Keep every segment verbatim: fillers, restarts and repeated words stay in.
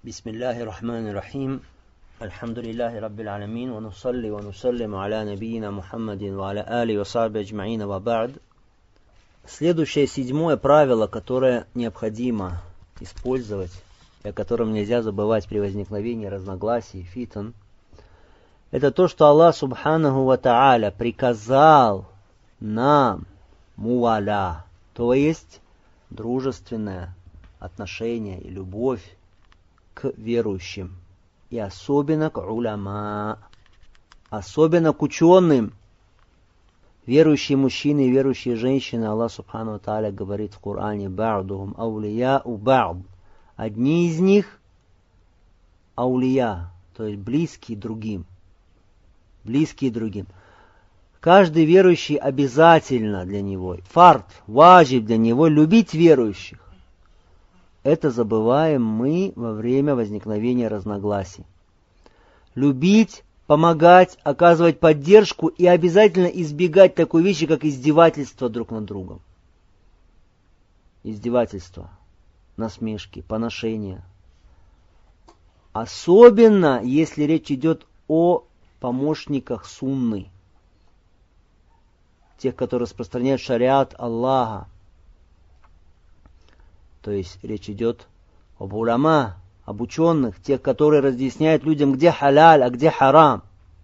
Бисмиллахи рахмани рахим. Альхамдулиллахи раббил аламин. Ва нусалли ва нусаллиму аля набиина Мухаммадин ва аля али ва сахби аджмаина ва ба'д. Следующее седьмое правило, которое необходимо использовать, и о котором нельзя забывать при возникновении разногласий, фитн, это то, что Аллах Субханаху ва Та'аля приказал нам муаля, то есть дружественное отношение и любовь к верующим, и особенно к уляма, особенно к ученым. Верующие мужчины и верующие женщины, Аллах Субхану ва Тааля говорит в Коране: «Ба'духум аулияу ба'д». Одни из них аулия, то есть близкие другим. Близкие другим. Каждый верующий обязательно для него, фард, важиб для него любить верующих. Это забываем мы во время возникновения разногласий. Любить, помогать, оказывать поддержку и обязательно избегать такой вещи, как издевательство друг над другом. Издевательство, насмешки, поношения. Особенно, если речь идет о помощниках сунны, тех, которые распространяют шариат Аллаха. То есть речь идет об уляма, об ученых, тех, которые разъясняют людям, где халяль, а где харам.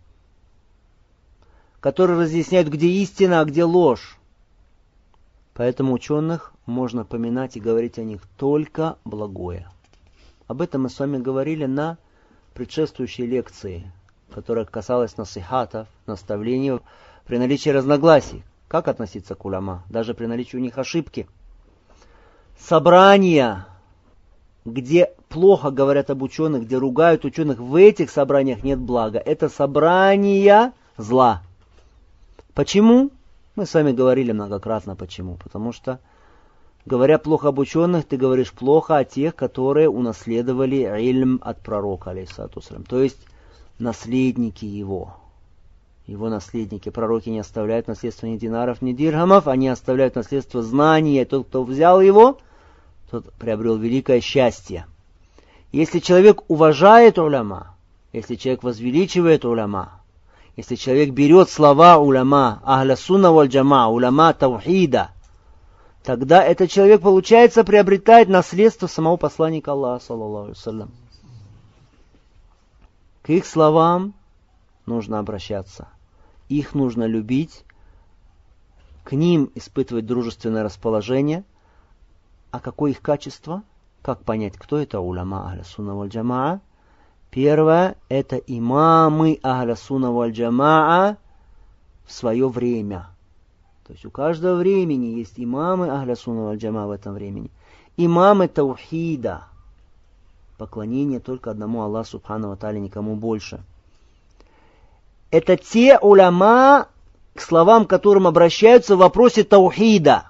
Которые разъясняют, где истина, а где ложь. Поэтому ученых можно поминать и говорить о них только благое. Об этом мы с вами говорили на предшествующей лекции, которая касалась насихатов, наставлений при наличии разногласий. Как относиться к уляма, даже при наличии у них ошибки. Собрания, где плохо говорят об ученых, где ругают ученых, в этих собраниях нет блага. Это собрания зла. Почему? Мы с вами говорили многократно почему. Потому что, говоря плохо об ученых, ты говоришь плохо о тех, которые унаследовали ильм от пророка, алейхиссалату вассалям. То есть наследники его. Его наследники. Пророки не оставляют наследство ни динаров, ни дирхамов, они оставляют наследство знания. Тот, кто взял его, тот приобрел великое счастье. Если человек уважает уляма, если человек возвеличивает уляма, если человек берет слова уляма, ахля сунна валь джама, уляма таухида, тогда этот человек, получается, приобретает наследство самого посланника Аллаха, саллаллаху алейхи ва саллям. К их словам нужно обращаться. Их нужно любить, к ним испытывать дружественное расположение. А какое их качество? Как понять, кто это уляма ахля сунна валь джамаа? Первое, это имамы ахля сунна валь джамаа в свое время. То есть у каждого времени есть имамы ахля сунна валь джамаа в этом времени. Имамы таухида. Поклонение только одному Аллаху субхану ва тааля, никому больше. Это те уляма, к словам которым обращаются в вопросе таухида.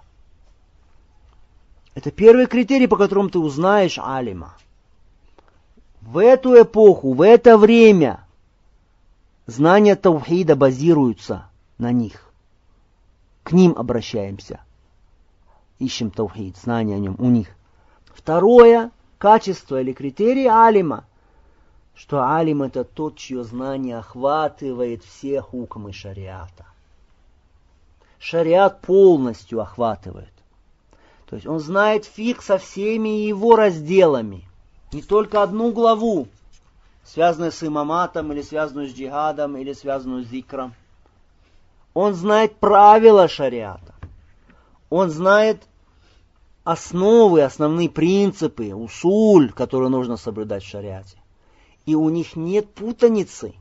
Это первый критерий, по которому ты узнаешь алима. В эту эпоху, в это время знания таухида базируются на них. К ним обращаемся. Ищем таухид, знания о нем у них. Второе качество или критерий алима, что алим это тот, чье знание охватывает все хукмы шариата. Шариат полностью охватывает. То есть он знает фикх со всеми его разделами. Не только одну главу, связанную с имаматом, или связанную с джихадом, или связанную с зикром. Он знает правила шариата. Он знает основы, основные принципы, усуль, которые нужно соблюдать в шариате. И у них нет путаницы.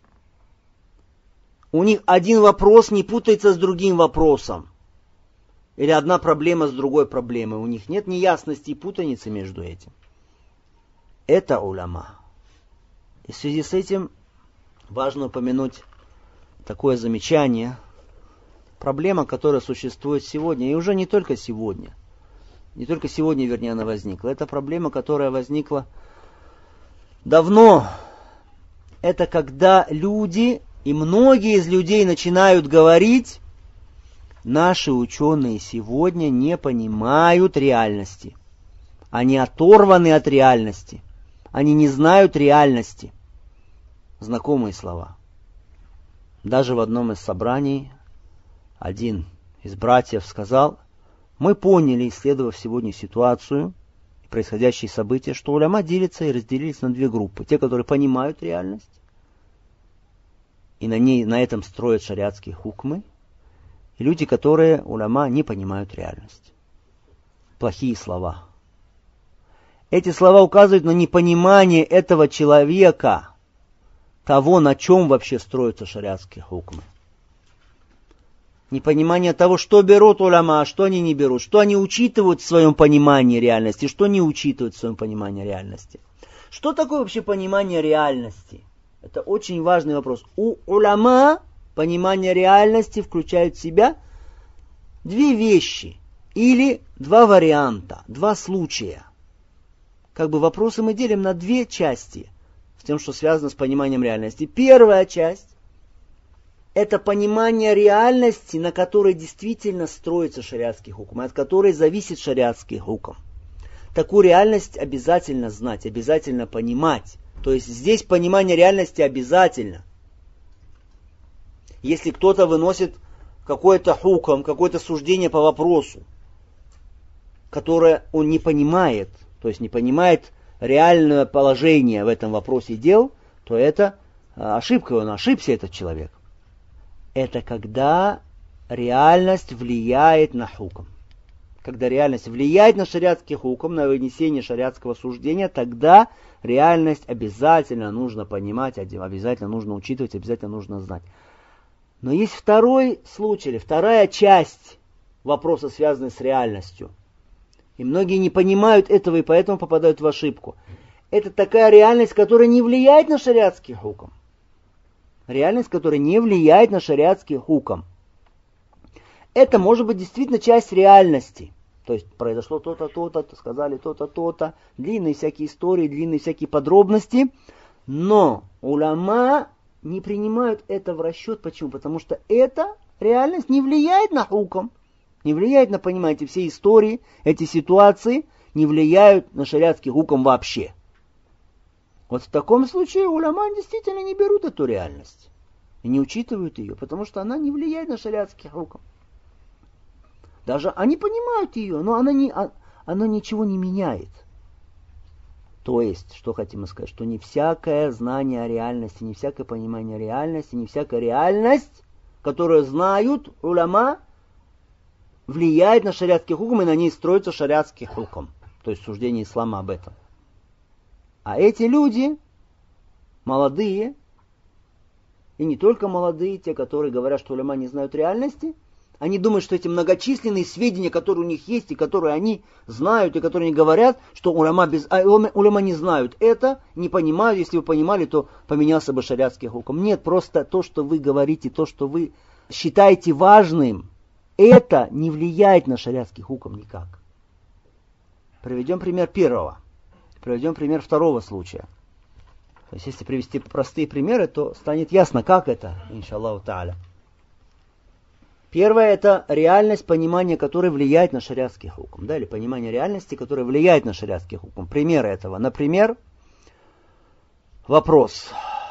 У них один вопрос не путается с другим вопросом. Или одна проблема с другой проблемой. У них нет неясности и путаницы между этим. Это уляма. И в связи с этим важно упомянуть такое замечание. Проблема, которая существует сегодня, и уже не только сегодня. Не только сегодня, вернее, она возникла. Это проблема, которая возникла давно. Это когда люди, и многие из людей начинают говорить: наши ученые сегодня не понимают реальности. Они оторваны от реальности. Они не знают реальности. Знакомые слова. Даже в одном из собраний один из братьев сказал: мы поняли, исследовав сегодня ситуацию, происходящие события, что уляма делятся и разделились на две группы. Те, которые понимают реальность, и на, ней, на этом строят шариатские хукмы, и люди, которые уляма не понимают реальность. Плохие слова. Эти слова указывают на непонимание этого человека, того, на чем вообще строятся шариатские хукмы. Непонимание того, что берут уляма, а что они не берут, что они учитывают в своем понимании реальности, что не учитывают в своем понимании реальности. Что такое вообще понимание реальности? Это очень важный вопрос. У уляма понимание реальности включает в себя две вещи или два варианта, два случая. Как бы вопросы мы делим на две части, с тем, что связано с пониманием реальности. Первая часть — это понимание реальности, на которой действительно строится шариатский хукм, от которой зависит шариатский хукм. Такую реальность обязательно знать, обязательно понимать. То есть здесь понимание реальности обязательно. Если кто-то выносит какой-то хукм, какое-то суждение по вопросу, которое он не понимает, то есть не понимает реальное положение в этом вопросе дел, то это ошибка, он ошибся, этот человек. Это когда реальность влияет на хукм. Когда реальность влияет на шариатский хукм, на вынесение шариатского суждения, тогда реальность обязательно нужно понимать, обязательно нужно учитывать, обязательно нужно знать. Но есть второй случай, или вторая часть вопроса, связанная с реальностью. И многие не понимают этого и поэтому попадают в ошибку. Это такая реальность, которая не влияет на шариатский хукм. Реальность, которая не влияет на шариатский хукм. Это может быть действительно часть реальности. То есть произошло то-то, то-то, сказали то-то, то-то. Длинные всякие истории, длинные всякие подробности. Но уляма не принимают это в расчет. Почему? Потому что эта реальность не влияет на хукм. Не влияет на, понимаете, все истории, эти ситуации не влияют на шариатский хукм вообще. Вот в таком случае уляма действительно не берут эту реальность. И не учитывают ее, потому что она не влияет на шариатский хукм. Даже они понимают ее, но она, не, она ничего не меняет. То есть, что хотим сказать, что не всякое знание о реальности, не всякое понимание реальности, не всякая реальность, которую знают уляма, влияет на шариатский хукм, и на ней строится шариатский хукм. То есть суждение ислама об этом. А эти люди, молодые, и не только молодые, те, которые говорят, что уляма не знают реальности, они думают, что эти многочисленные сведения, которые у них есть, и которые они знают, и которые они говорят, что уляма, без... а, уляма не знают это, не понимают. Если бы понимали, то поменялся бы шариатский хукм. Нет, просто то, что вы говорите, то, что вы считаете важным, это не влияет на шариатский хукм никак. Приведем пример первого. Приведем пример второго случая. То есть, если привести простые примеры, то станет ясно, как это, иншаллаху та'аля. Первое — это реальность, понимание которой влияет на шариатский хукм. Да, или понимание реальности, которое влияет на шариатский хукм. Примеры этого. Например, вопрос.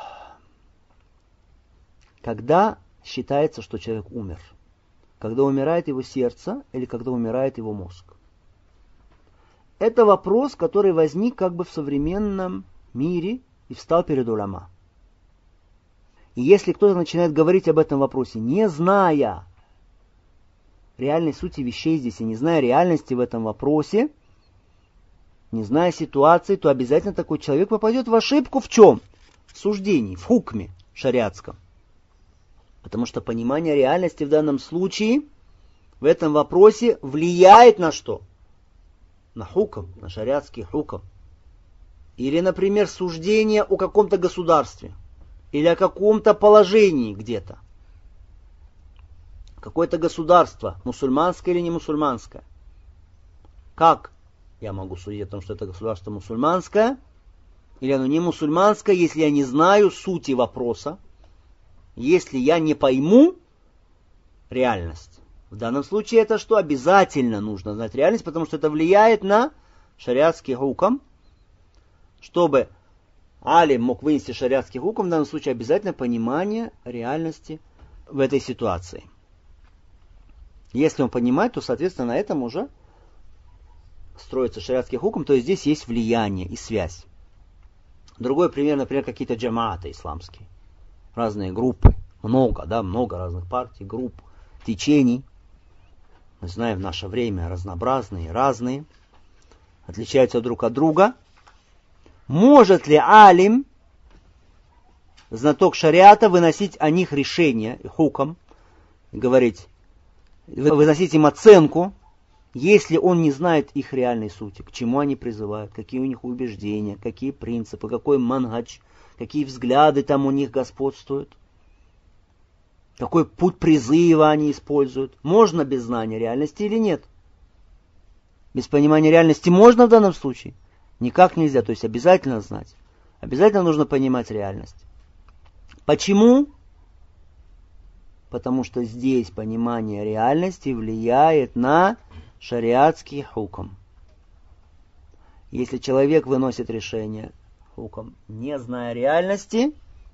Когда считается, что человек умер? Когда умирает его сердце или когда умирает его мозг? Это вопрос, который возник как бы в современном мире и встал перед уляма. И если кто-то начинает говорить об этом вопросе, не зная реальной сути вещей здесь и не зная реальности в этом вопросе, не зная ситуации, то обязательно такой человек попадет в ошибку в чем? В суждении, в хукме шариатском. Потому что понимание реальности в данном случае, в этом вопросе, влияет на что? На хукм, на шариатский хукм. Или, например, суждение о каком-то государстве. Или о каком-то положении где-то. Какое-то государство, мусульманское или не мусульманское. Как я могу судить о том, что это государство мусульманское, или оно не мусульманское, если я не знаю сути вопроса, если я не пойму реальность? В данном случае это что? Обязательно нужно знать реальность, потому что это влияет на шариатский хукм. Чтобы алим мог вынести шариатский хукм, в данном случае обязательно понимание реальности в этой ситуации. Если он понимает, то, соответственно, на этом уже строится шариатский хукм, то есть здесь есть влияние и связь. Другой пример, например, какие-то джамааты исламские. Разные группы. Много, да, много разных партий, групп, течений. Мы знаем, в наше время разнообразные, разные. Отличаются друг от друга. Может ли алим, знаток шариата, выносить о них решение, хукм, говорить, выносить им оценку, если он не знает их реальной сути, к чему они призывают, какие у них убеждения, какие принципы, какой манхадж, какие взгляды там у них господствуют, какой путь призыва они используют. Можно без знания реальности или нет? Без понимания реальности можно в данном случае? Никак нельзя, то есть обязательно знать. Обязательно нужно понимать реальность. Почему? Потому что здесь понимание реальности влияет на шариатский хукм. Если человек выносит решение хукм, не зная реальности,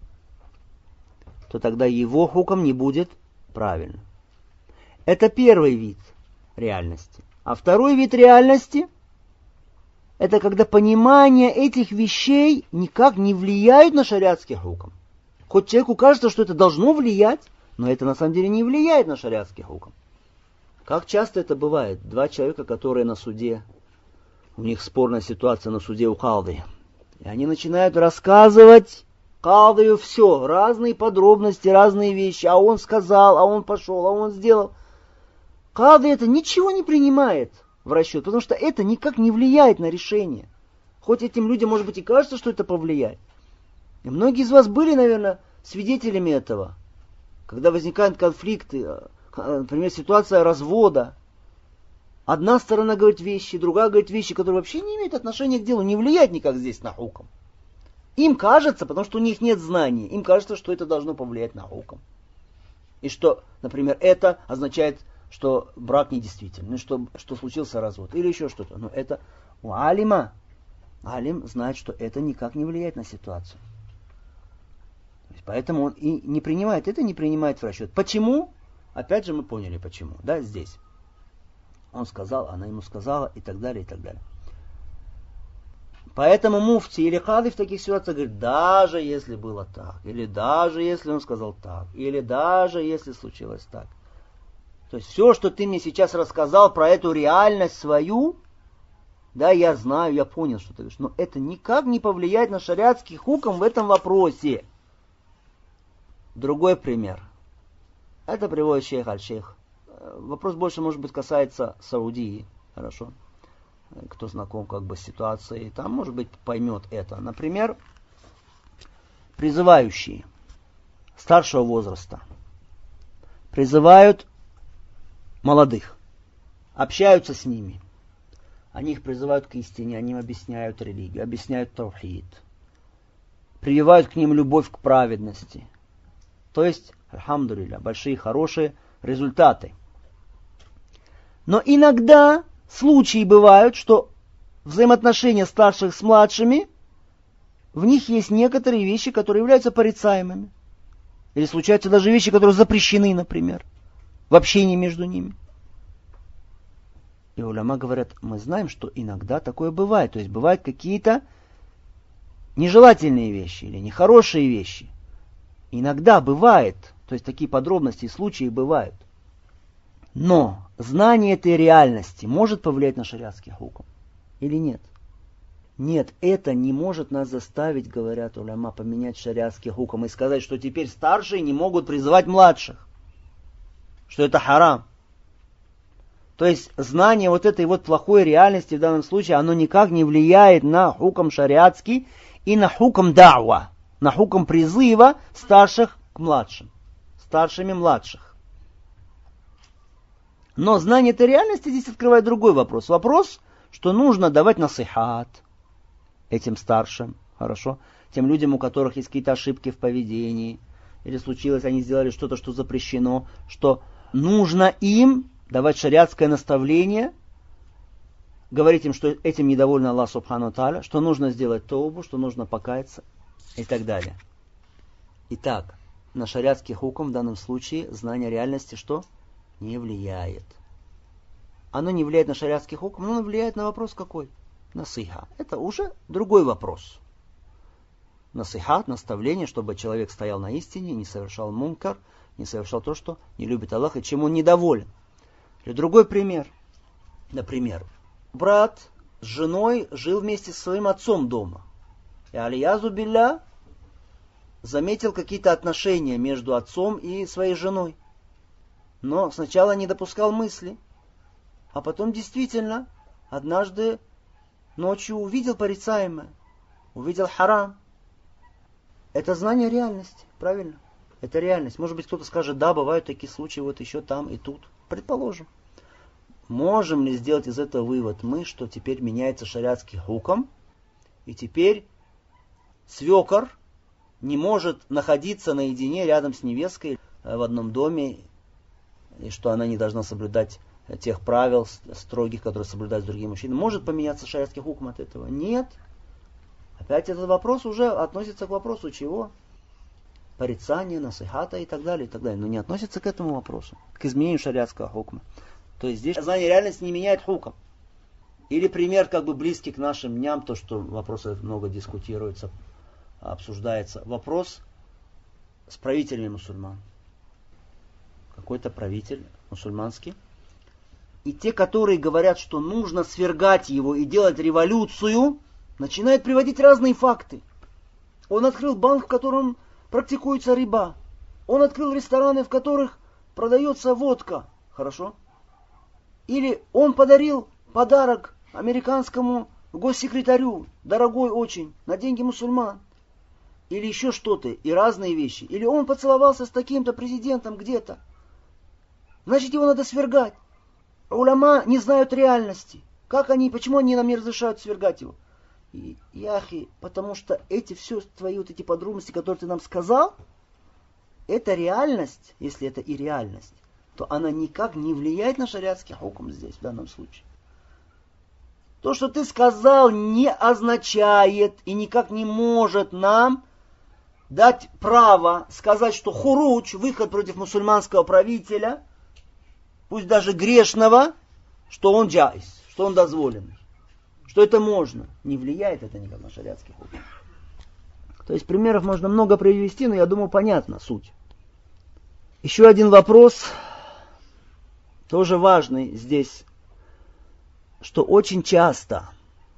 то тогда его хукм не будет правильным. Это первый вид реальности. А второй вид реальности – это когда понимание этих вещей никак не влияет на шариатский хукм. Хоть человеку кажется, что это должно влиять, но это на самом деле не влияет на шариатский хукм. Как часто это бывает? Два человека, которые на суде, у них спорная ситуация на суде у калды. И они начинают рассказывать калдою все, разные подробности, разные вещи. А он сказал, а он пошел, а он сделал. Калда это ничего не принимает в расчет, потому что это никак не влияет на решение. Хоть этим людям, может быть, и кажется, что это повлияет. И многие из вас были, наверное, свидетелями этого. Когда возникают конфликты, например, ситуация развода. Одна сторона говорит вещи, другая говорит вещи, которые вообще не имеют отношения к делу, не влияют никак здесь на хукм. Им кажется, потому что у них нет знаний, им кажется, что это должно повлиять на хукм. И что, например, это означает, что брак недействительный, что, что случился развод, или еще что-то. Но это у алима, алим знает, что это никак не влияет на ситуацию. Поэтому он и не принимает, это не принимает в расчет. Почему? Опять же мы поняли почему. Да, здесь. Он сказал, она ему сказала, и так далее, и так далее. Поэтому муфти или кады в таких ситуациях говорят, даже если было так, или даже если он сказал так, или даже если случилось так. То есть все, что ты мне сейчас рассказал про эту реальность свою, да, я знаю, я понял, что ты говоришь, но это никак не повлияет на шариатский хукм в этом вопросе. Другой пример. Это приводит шейх аль-шейх. Вопрос больше, может быть, касается Саудии. Хорошо. Кто знаком как бы с ситуацией, там, может быть, поймет это. Например, призывающие старшего возраста призывают молодых, общаются с ними. Они их призывают к истине, они им объясняют религию, объясняют таухид, прививают к ним любовь к праведности. То есть, альхамдулилля, большие, хорошие результаты. Но иногда случаи бывают, что взаимоотношения старших с младшими, в них есть некоторые вещи, которые являются порицаемыми. Или случаются даже вещи, которые запрещены, например, в общении между ними. И уляма говорят, мы знаем, что иногда такое бывает. То есть бывают какие-то нежелательные вещи или нехорошие вещи. Иногда бывает, то есть такие подробности и случаи бывают. Но знание этой реальности может повлиять на шариатский хукм или нет? Нет, это не может нас заставить, говорят уляма, поменять шариатский хукм и сказать, что теперь старшие не могут призывать младших, что это харам. То есть знание вот этой вот плохой реальности в данном случае, оно никак не влияет на хукм шариатский и на хукм дa'ва, на хукм призыва старших к младшим, старшими младших. Но знание этой реальности здесь открывает другой вопрос. Вопрос, что нужно давать насихат этим старшим, хорошо, тем людям, у которых есть какие-то ошибки в поведении, или случилось, они сделали что-то, что запрещено, что нужно им давать шариатское наставление, говорить им, что этим недоволен Аллах Субхану Тааля, что нужно сделать таубу, что нужно покаяться и так далее. Итак, на шариатский хукм в данном случае знание реальности что? Не влияет. Оно не влияет на шариатский хукм, но оно влияет на вопрос какой? Насиха. Это уже другой вопрос. Насихат, наставление, чтобы человек стоял на истине, не совершал мункар, не совершал то, что не любит Аллах и чем он недоволен. Или другой пример. Например, брат с женой жил вместе со своим отцом дома. И алиязу билля заметил какие-то отношения между отцом и своей женой. Но сначала не допускал мысли. А потом действительно однажды ночью увидел порицаемое. Увидел харам. Это знание реальности, правильно? Это реальность. Может быть, кто-то скажет, да, бывают такие случаи, вот еще там и тут. Предположим. Можем ли сделать из этого вывод мы, что теперь меняется шариатский хукм, и теперь свекор не может находиться наедине рядом с невесткой в одном доме, и что она не должна соблюдать тех правил строгих, которые соблюдают другие мужчины. Может поменяться шариатский хукм от этого? Нет. Опять этот вопрос уже относится к вопросу чего? Порицания, насихата и так далее, и так далее. Но не относится к этому вопросу, к изменению шариатского хукма. То есть здесь знание реальности не меняет хукм. Или пример как бы близкий к нашим дням, то, что вопросы много дискутируется, обсуждается. Вопрос с правителями мусульман. Какой-то правитель мусульманский. И те, которые говорят, что нужно свергать его и делать революцию, начинают приводить разные факты. Он открыл банк, в котором практикуется риба. Он открыл рестораны, в которых продается водка. Хорошо? Или он подарил подарок американскому госсекретарю, дорогой очень, на деньги мусульман. Или еще что-то, и разные вещи. Или он поцеловался с таким-то президентом где-то. Значит, его надо свергать. Уляма не знают реальности. Как они, почему они нам не разрешают свергать его? И, яхи, потому что эти все твои вот эти подробности, которые ты нам сказал, это реальность, если это и реальность, то она никак не влияет на шариатский хукм здесь, в данном случае. То, что ты сказал, не означает и никак не может нам дать право сказать, что хуруч, выход против мусульманского правителя, пусть даже грешного, что он джайз, что он дозволенный. Что это можно. Не влияет это никак на шариатский хукм. То есть примеров можно много привести, но я думаю, понятна суть. Еще один вопрос, тоже важный здесь, что очень часто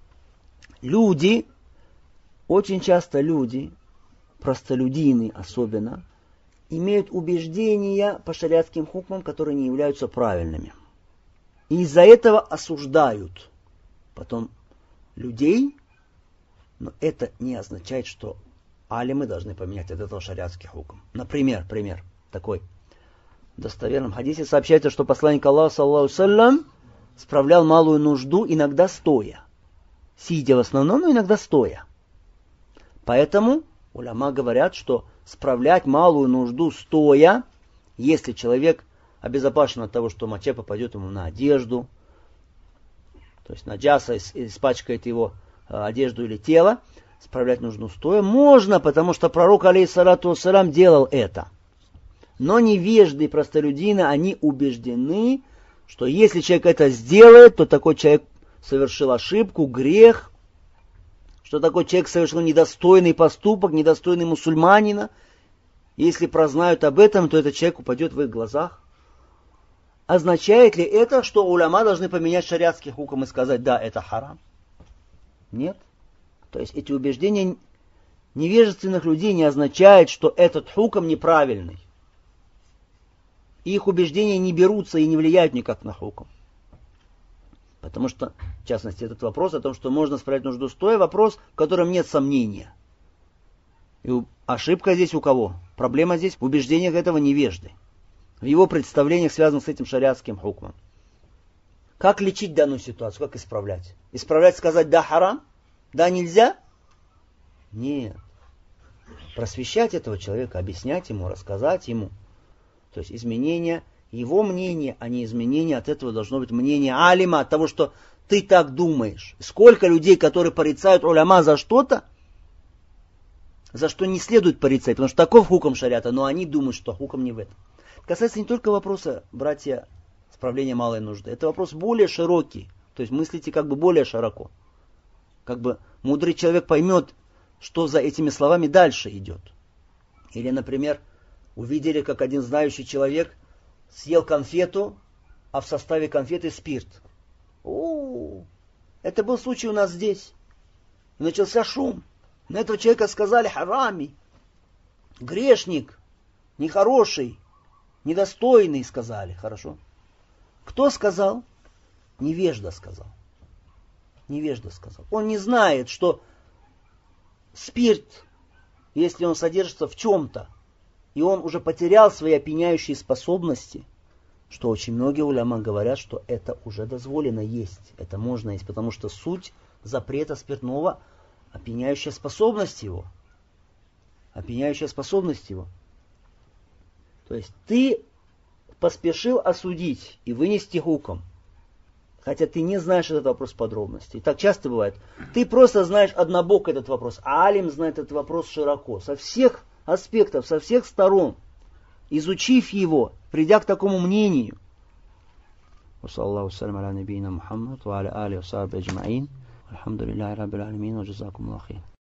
люди, очень часто люди, простолюдины особенно, имеют убеждения по шариатским хукмам, которые не являются правильными. И из-за этого осуждают потом людей, но это не означает, что алимы должны поменять от этого шариатский хукм. Например, пример такой. В достоверном хадисе сообщается, что посланник Аллаха, саллаллаху алейхи ва саллям, справлял малую нужду иногда стоя. Сидя в основном, но иногда стоя. Поэтому уляма говорят, что справлять малую нужду стоя, если человек обезопасен от того, что моча попадет ему на одежду, то есть наджаса испачкает его одежду или тело, справлять нужду стоя можно, потому что пророк, алейхиссалату вассалям, делал это. Но невежды и простолюдины, они убеждены, что если человек это сделает, то такой человек совершил ошибку, грех, что такой человек совершил недостойный поступок, недостойный мусульманина. Если прознают об этом, то этот человек упадет в их глазах. Означает ли это, что уляма должны поменять шариатский хукм и сказать, да, это харам? Нет. То есть эти убеждения невежественных людей не означают, что этот хукм неправильный. Их убеждения не берутся и не влияют никак на хукм. Потому что, в частности, этот вопрос о том, что можно справлять нужду стоя, вопрос, в котором нет сомнения. И ошибка здесь у кого? Проблема здесь в убеждениях этого невежды. В его представлениях, связанных с этим шариатским хукмом. Как лечить данную ситуацию? Как исправлять? Исправлять, сказать, да, харам? Да, нельзя? Нет. Просвещать этого человека, объяснять ему, рассказать ему. То есть изменение его мнения, а не изменение от этого должно быть мнение алима, от того, что ты так думаешь. Сколько людей, которые порицают уляма за что-то, за что не следует порицать, потому что таков хуком шариата, но они думают, что хуком не в этом. Касается не только вопроса, братья, справления малой нужды. Это вопрос более широкий. То есть мыслите как бы более широко. Как бы мудрый человек поймет, что за этими словами дальше идет. Или, например, увидели, как один знающий человек съел конфету, а в составе конфеты спирт. О, это был случай у нас здесь. Начался шум. На этого человека сказали харами, грешник, нехороший, недостойный, сказали. Хорошо. Кто сказал? Невежда сказал. Невежда сказал. Он не знает, что спирт, если он содержится в чем-то, и он уже потерял свои опьяняющие способности, что очень многие уляма говорят, что это уже дозволено есть, это можно есть, потому что суть запрета спиртного – опьяняющая способность его. Опьяняющая способность его. То есть ты поспешил осудить и вынести хуком, хотя ты не знаешь этот вопрос подробностей. Так часто бывает. Ты просто знаешь однобок этот вопрос, а алим знает этот вопрос широко, со всех аспектов, со всех сторон. Изучив его, придя к такому мнению. Саллаллаху салям аля набийна Мухаммад ва аля али ва сахби аджмаин. Алхамдулиллахи раббил алямин ва джазакумуллаху хейр.